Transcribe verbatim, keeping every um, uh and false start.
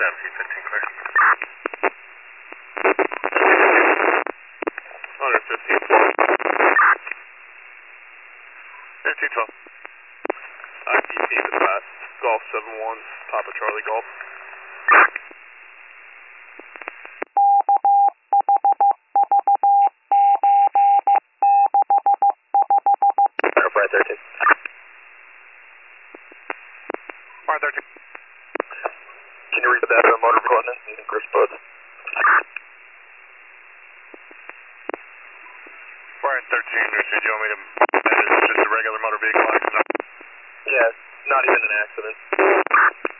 Avenue fifteen clear. Motor fifteen twelve. fifteen twelve. I P T to pass. Golf seven one, Papa Charlie Golf. Fire thirteen. Fire thirteen. Can you read the data motor coordinates and Chris Bud? Fire thirteen, Richard, do you want me to, that is just a regular motor vehicle accident? Yeah, not even an accident.